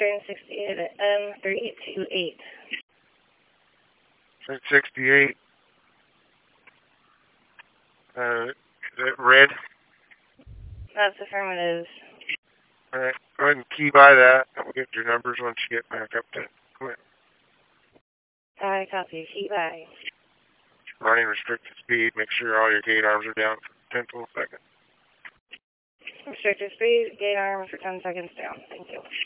turn 68 at M328. Turn 68. Is it red? That's affirmative. Alright, go ahead and key by that. We'll get your numbers once you get back up to Quint. I copy. Key by. Running restricted speed. Make sure all your gate arms are down for 10 full seconds. Restricted speed, gate arms for 10 seconds down. Thank you.